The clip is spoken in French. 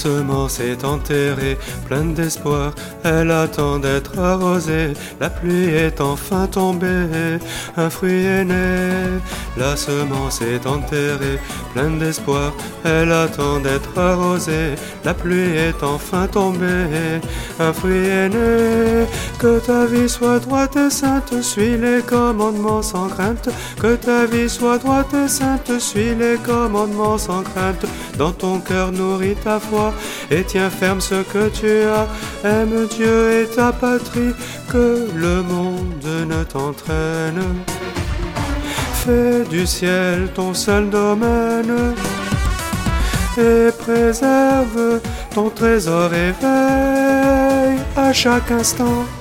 semence est enterrée, pleine d'espoir, elle attend d'être arrosée. La pluie est enfin tombée, un fruit est né. La semence est enterrée, pleine d'espoir, elle attend d'être arrosée. La pluie est enfin tombée, un fruit est né. Que ta vie soit droite et sainte, suis les commandements sans crainte. Que ta vie soit droite et sainte, suis les commandements sans crainte. Dans ton cœur nourris ta foi et tiens ferme ce que tu as. Aime Dieu et ta patrie, que le monde ne t'entraîne. Fais du ciel ton seul domaine et préserve ton trésor et veille à chaque instant.